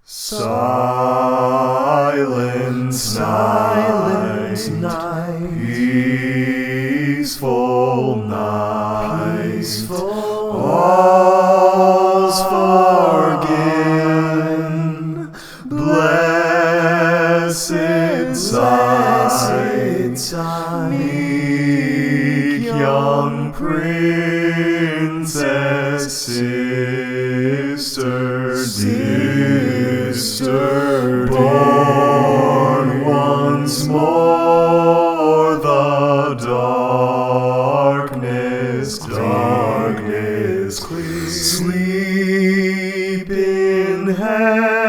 Silence night, peaceful night, all's forgiven, blessed sight, meek young princess, sister, born once more, the darkness clear. Sleep in heaven.